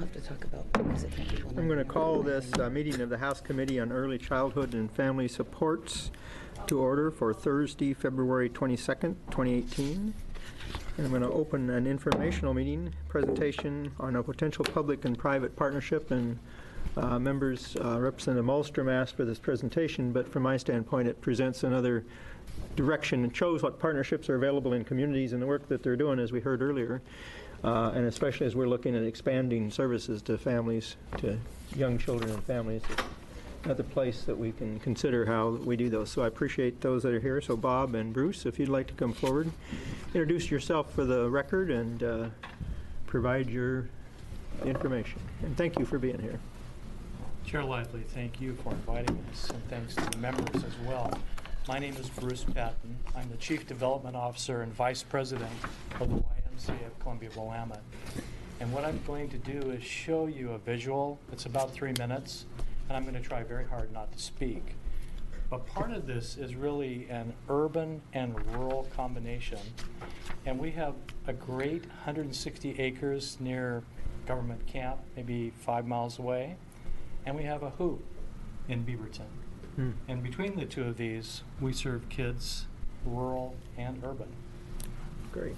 have to talk about because it can't be one. I'm going to call this meeting of the House Committee on Early Childhood and Family Supports to order for Thursday, February 22nd, 2018. And I'm going to open an informational meeting presentation on a potential public and private partnership, and members, Representative Malmstrom asked for this presentation, but from my standpoint it presents another direction and shows what partnerships are available in communities and the work that they're doing, as we heard earlier, and especially as we're looking at expanding services to families, to young children and families. Another place that we can consider how we do those. So I appreciate those that are here. So Bob and Bruce, if you'd like to come forward, introduce yourself for the record and provide your information. And thank you for being here. Chair Lively, thank you for inviting us, and thanks to the members as well. My name is Bruce Patton. I'm the Chief Development Officer and Vice President of the YMCA of Columbia Willamette. And what I'm going to do is show you a visual. It's about 3 minutes, and I'm going to try very hard not to speak. But part of this is really an urban and rural combination. And we have a great 160 acres near Government Camp, maybe 5 miles away. And we have a hoop in Beaverton. And between the two of these, we serve kids, rural and urban. Great.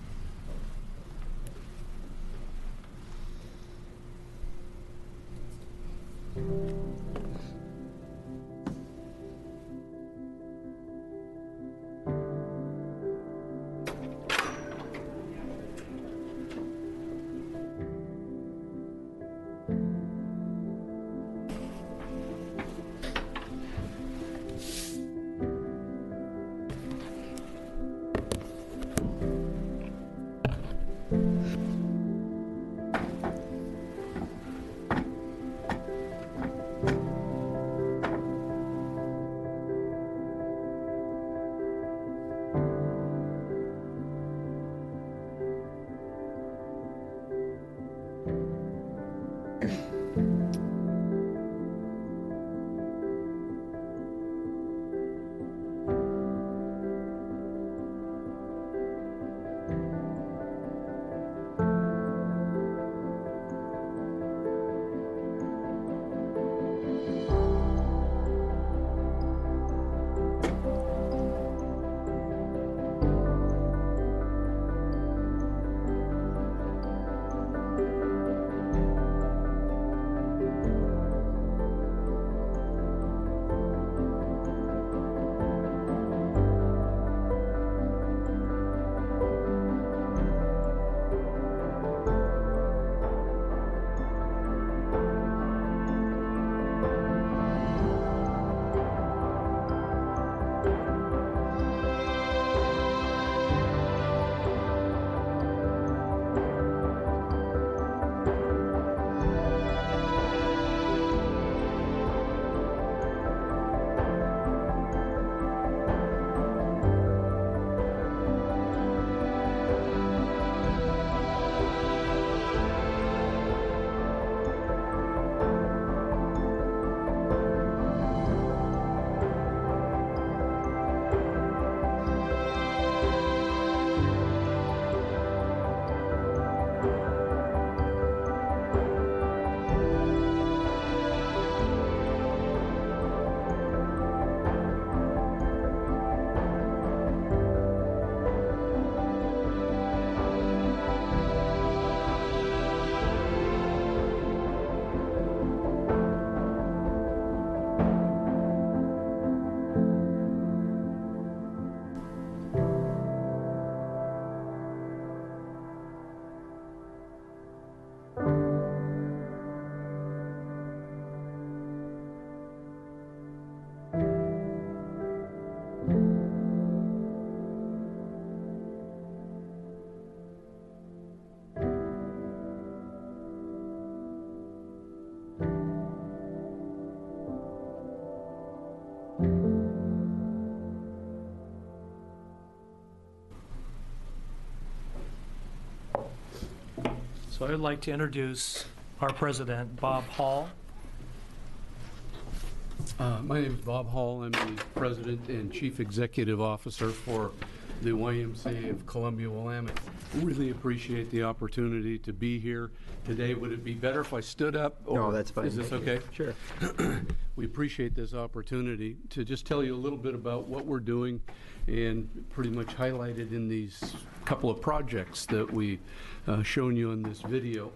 So I'd like to introduce our president, Bob Hall. My name is Bob Hall. I'm the President and Chief Executive Officer for the YMCA of Columbia Willamette. Really appreciate the opportunity to be here today. Would it be better if I stood up? No, that's fine. Is this okay? Sure. We appreciate this opportunity to just tell you a little bit about what we're doing and pretty much highlighted in these couple of projects that we shown you in this video.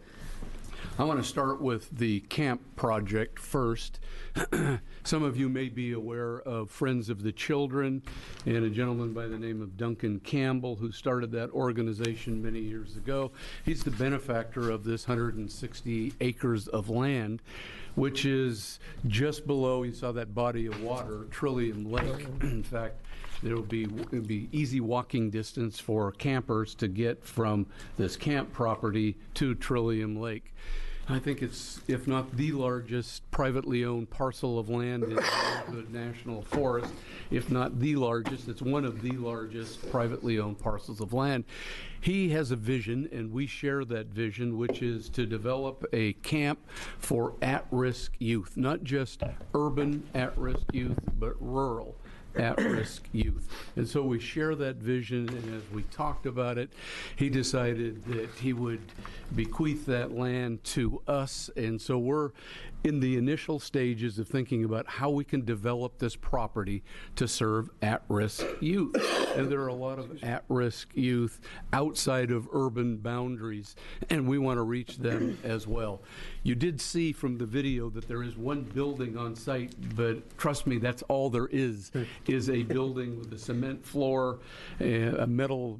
I want to start with the camp project first. Some of you may be aware of Friends of the Children and a gentleman by the name of Duncan Campbell who started that organization many years ago. He's the benefactor of this 160 acres of land, which is just below, you saw that body of water, Trillium Lake. In fact, it'll be easy walking distance for campers to get from this camp property to Trillium Lake. I think it's, if not the largest privately owned parcel of land in the Redwood National Forest, if not the largest, it's one of the largest privately owned parcels of land. He has a vision, and we share that vision, which is to develop a camp for at-risk youth, not just urban at-risk youth, but rural at-risk youth. And so we share that vision, and as we talked about it, he decided that he would bequeath that land to us. And so we're in the initial stages of thinking about how we can develop this property to serve at-risk youth. And there are a lot of at-risk youth outside of urban boundaries, and we want to reach them as well. You did see from the video that there is one building on site, but trust me, that's all there is a building with a cement floor, a metal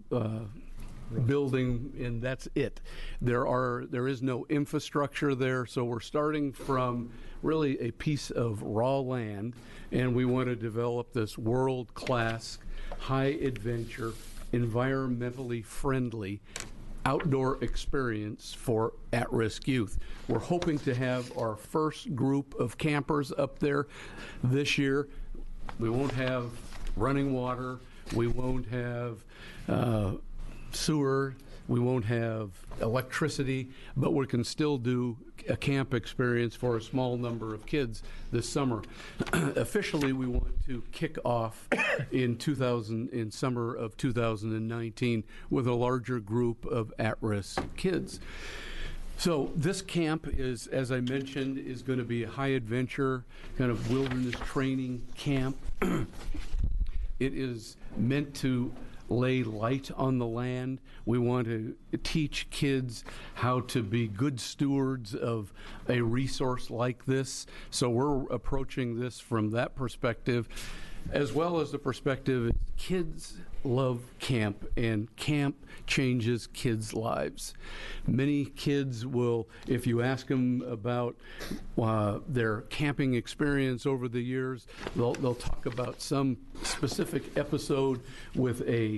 building, and that's it. There is no infrastructure there, so we're starting from really a piece of raw land, and we want to develop this world-class, high-adventure, environmentally friendly outdoor experience for at-risk youth. We're hoping to have our first group of campers up there this year. We won't have running water, we won't have sewer, we won't have electricity, but we can still do a camp experience for a small number of kids this summer. Officially, we want to kick off in summer of 2019 with a larger group of at-risk kids. So this camp is, as I mentioned, is going to be a high adventure kind of wilderness training camp. It is meant to lay light on the land. We want to teach kids how to be good stewards of a resource like this. So we're approaching this from that perspective, as well as the perspective kids love camp, and camp changes kids' lives. Many kids will, if you ask them about their camping experience over the years, they'll talk about some specific episode with a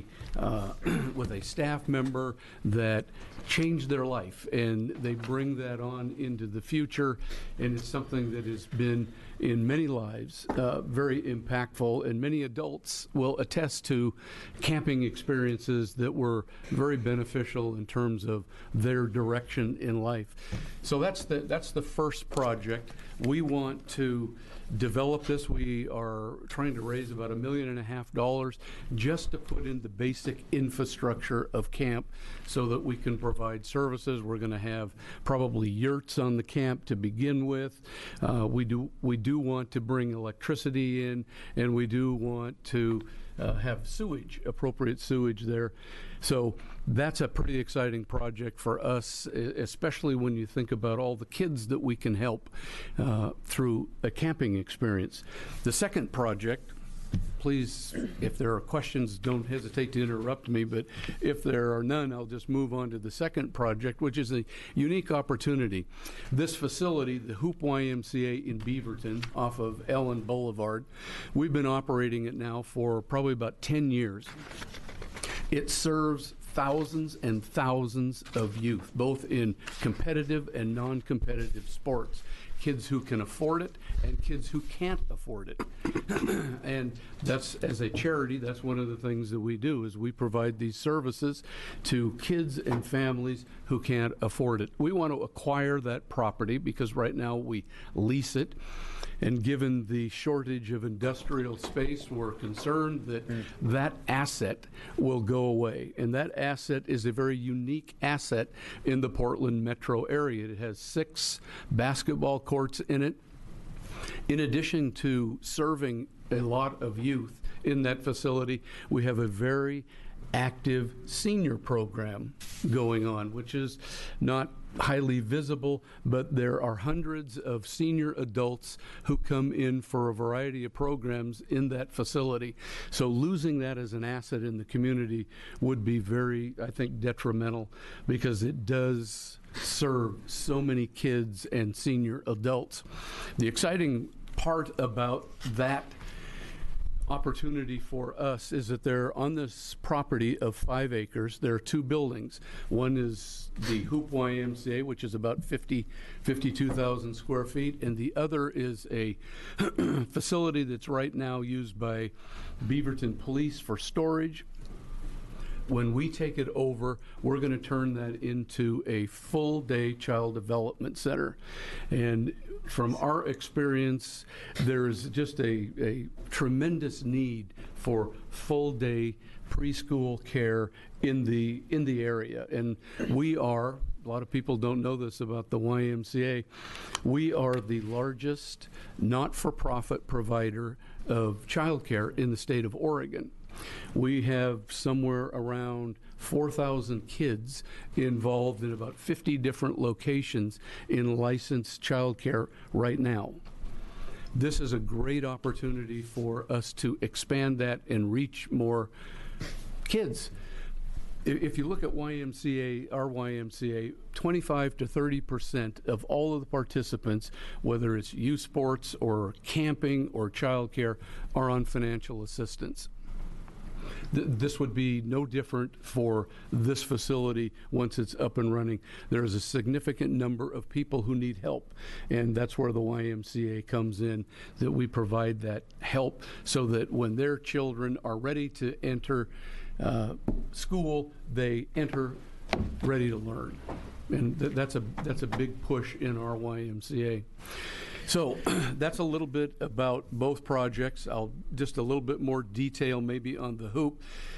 staff member that changed their life, and they bring that on into the future, and it's something that has been in many lives very impactful, and many adults will attest to camping experiences that were very beneficial in terms of their direction in life. So that's the first project. We want to develop this. We are trying to raise about $1.5 million just to put in the basic infrastructure of camp so that we can provide services. We're going to have probably yurts on the camp to begin with. We do want to bring electricity in, and we do want to have sewage, appropriate sewage there. So that's a pretty exciting project for us, especially when you think about all the kids that we can help through a camping experience. The second project, please, if there are questions, don't hesitate to interrupt me, but if there are none, I'll just move on to the second project, which is a unique opportunity. This facility, the Hoop YMCA in Beaverton, off of Ellen Boulevard, we've been operating it now for probably about 10 years. It serves thousands and thousands of youth, both in competitive and non-competitive sports. Kids who can afford it and kids who can't afford it. And that's, as a charity, that's one of the things that we do, is we provide these services to kids and families who can't afford it. We want to acquire that property because right now we lease it. And given the shortage of industrial space, we're concerned that that asset will go away. And that asset is a very unique asset in the Portland metro area. It has 6 basketball courts in it. In addition to serving a lot of youth in that facility, we have a very active senior program going on, which is not highly visible, but there are hundreds of senior adults who come in for a variety of programs in that facility. So losing that as an asset in the community would be very, I think, detrimental, because it does serve so many kids and senior adults. The exciting part about that opportunity for us is that there, on this property of 5 acres, there are 2 buildings. One is the Hoop YMCA, which is about 52,000 square feet, and the other is a facility that's right now used by Beaverton Police for storage. When we take it over, we're going to turn that into a full-day child development center. And from our experience, there's just a tremendous need for full-day preschool care in the area. And we are, a lot of people don't know this about the YMCA, we are the largest not-for-profit provider of childcare in the state of Oregon. We have somewhere around 4,000 kids involved in about 50 different locations in licensed childcare right now. This is a great opportunity for us to expand that and reach more kids. If you look at YMCA, our YMCA, 25 to 30% of all of the participants, whether it's youth sports or camping or childcare, are on financial assistance. This would be no different for this facility once it's up and running. There is a significant number of people who need help, and that's where the YMCA comes in, that we provide that help so that when their children are ready to enter school, they enter ready to learn. And that's a big push in our YMCA. So that's a little bit about both projects. I'll just a little bit more detail maybe on the Hoop.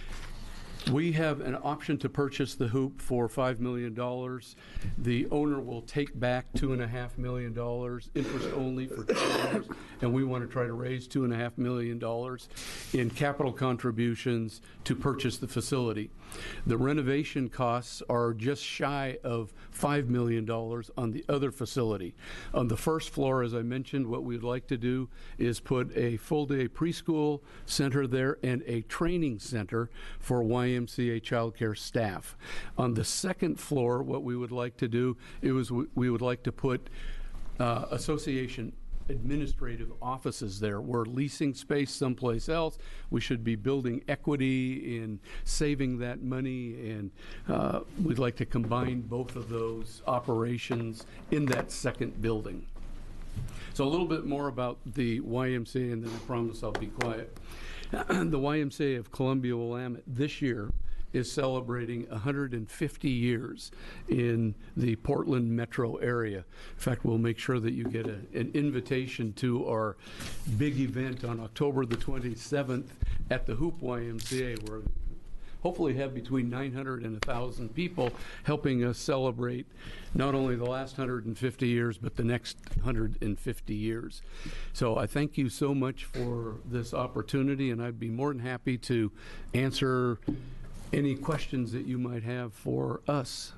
We have an option to purchase the Hoop for $5 million. The owner will take back $2.5 million, interest only for 2 years, and we want to try to raise $2.5 million in capital contributions to purchase the facility. The renovation costs are just shy of $5 million on the other facility. On the first floor, as I mentioned, what we'd like to do is put a full-day preschool center there and a training center for YMCA childcare staff. On the second floor, what we would like to do is we would like to put association administrative offices there. We're leasing space someplace else. We should be building equity in saving that money, and we'd like to combine both of those operations in that second building. So a little bit more about the YMCA, and then I promise I'll be quiet. The YMCA of Columbia-Willamette this year is celebrating 150 years in the Portland metro area. In fact, we'll make sure that you get an invitation to our big event on October the 27th at the Hoop YMCA, where hopefully have between 900 and 1,000 people helping us celebrate not only the last 150 years, but the next 150 years. So I thank you so much for this opportunity, and I'd be more than happy to answer any questions that you might have for us.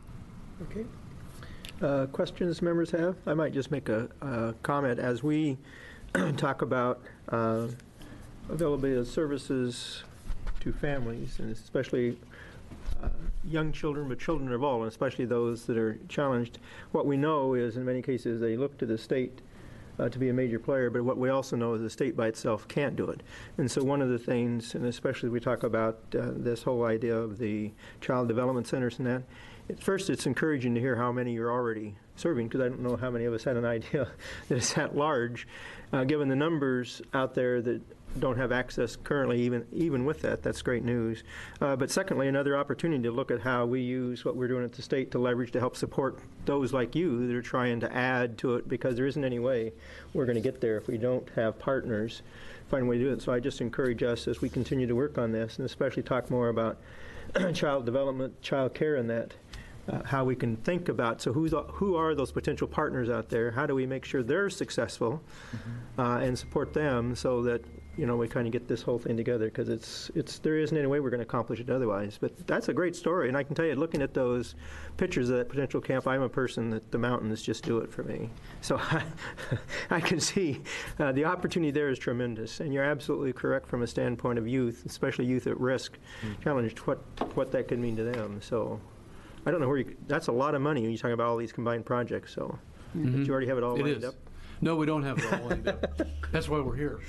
Okay. Questions members have? I might just make a comment as we talk about availability of services to families, and especially young children, but children of all, and especially those that are challenged. What we know is, in many cases, they look to the state to be a major player, but what we also know is the state by itself can't do it. And so one of the things, and especially we talk about this whole idea of the child development centers and that, at first it's encouraging to hear how many you're already serving, because I don't know how many of us had an idea that it's that large, given the numbers out there that don't have access currently, even with that. That's great news. But secondly, another opportunity to look at how we use what we're doing at the state to leverage to help support those like you that are trying to add to it, because there isn't any way we're going to get there if we don't have partners find a way to do it. So I just encourage us as we continue to work on this, and especially talk more about child development, child care, and that, how we can think about, so who are those potential partners out there? How do we make sure they're successful and support them so that, we kind of get this whole thing together, because there isn't any way we're going to accomplish it otherwise. But that's a great story, and I can tell you, looking at those pictures of that potential camp, I'm a person that the mountains just do it for me. So I can see the opportunity there is tremendous, and you're absolutely correct from a standpoint of youth, especially youth at risk, challenged what that could mean to them. So I don't know where that's a lot of money when you talk about all these combined projects. So but you already have it all lined up. No, we don't have it all lined up. That's why we're here.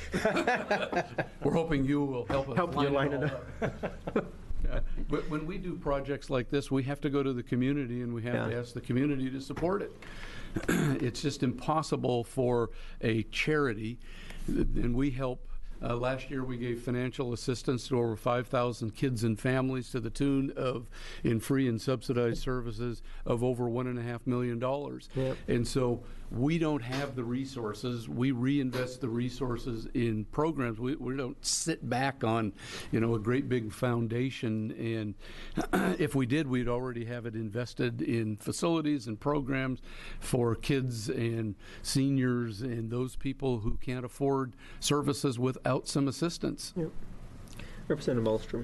We're hoping you will help us line it up. But when we do projects like this, we have to go to the community, and we have to ask the community to support it. It's just impossible for a charity, and we help. Last year, we gave financial assistance to over 5,000 kids and families to the tune of, in free and subsidized services, of over $1.5 million. Yep. And so we don't have the resources. We reinvest the resources in programs. We don't sit back on, a great big foundation. And if we did, we'd already have it invested in facilities and programs for kids and seniors and those people who can't afford services without some assistance. Yep. Representative Malmstrom.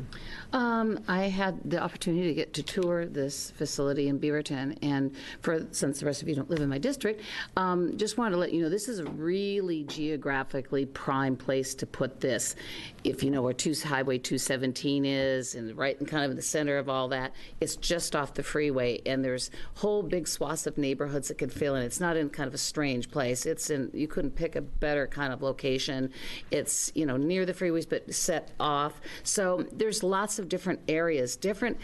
I had the opportunity to get to tour this facility in Beaverton, and since the rest of you don't live in my district, just wanted to let you know this is a really geographically prime place to put this. If you know where Highway 217 is, and right in kind of in the center of all that, it's just off the freeway, and there's whole big swaths of neighborhoods that could fill in. It's not in kind of a strange place. You couldn't pick a better kind of location. It's near the freeways, but set off. So there's lots of different areas, different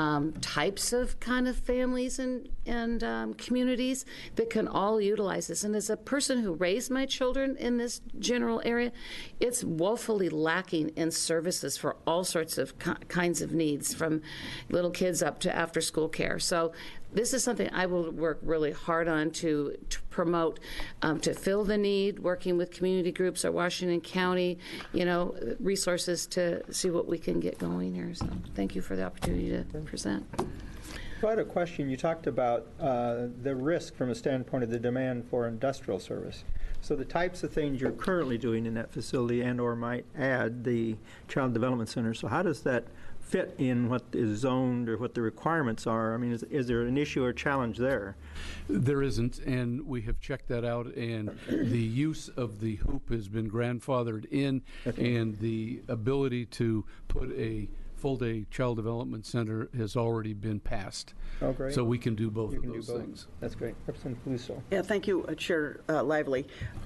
types of kind of families and communities that can all utilize this. And as a person who raised my children in this general area, it's woefully lacking in services for all sorts of kinds of needs, from little kids up to after-school care. So this is something I will work really hard on to promote, to fill the need, working with community groups or Washington County, resources to see what we can get going here. So thank you for the opportunity to present. I had a question. You talked about the risk from a standpoint of the demand for industrial service. So the types of things you're currently doing in that facility and or might add the Child Development Center. So how does that fit in what is zoned or what the requirements are? I mean, is there an issue or challenge there? There isn't, and we have checked that out, and the use of the hoop has been grandfathered in, and the ability to put a full-day child development center has already been passed. Oh, great. So we can do both of those things. That's great. Representative Peluso. Yeah, thank you, Chair Lively.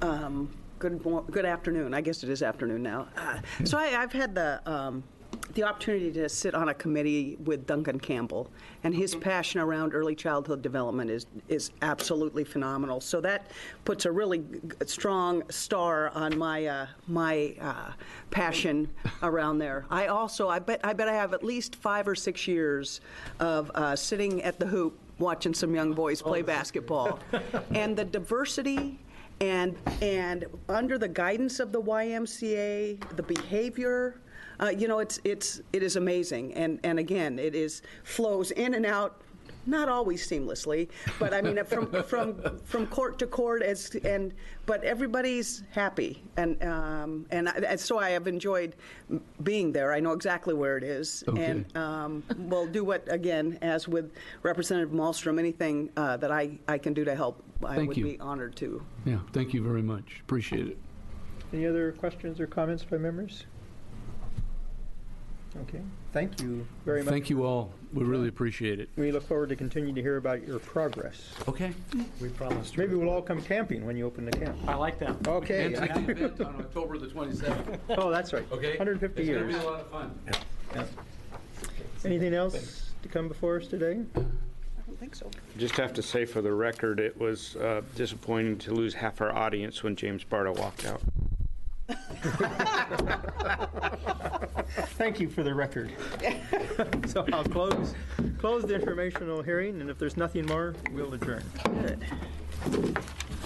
Good afternoon. I guess it is afternoon now. So I've had the opportunity to sit on a committee with Duncan Campbell, and his passion around early childhood development is absolutely phenomenal. So that puts a really strong star on my passion around there. I bet I have at least 5 or 6 years of sitting at the hoop watching some young boys play basketball, and the diversity. And under the guidance of the YMCA, the behavior, it is amazing. And again, it flows in and out, not always seamlessly, but I mean from court to court, but everybody's happy, and so I have enjoyed being there. I know exactly where it is, okay. And we'll do what, again, as with Representative Malmstrom, anything that I can do to help, I would be honored to. Yeah, thank you very much. Appreciate it. Any other questions or comments by members? Okay. Thank you very much. Thank you all. We really appreciate it. We look forward to continuing to hear about your progress. Okay. We promised. Maybe we'll all come camping when you open the camp. I like that. Okay. And to the event on October the 27th. Oh, that's right. Okay. 150 it's years. It's going to be a lot of fun. Yeah. Anything else to come before us today? I don't think so. Just have to say for the record, it was disappointing to lose half our audience when James Barta walked out. Thank you for the record. So I'll close the informational hearing, and if there's nothing more, we'll adjourn. Good.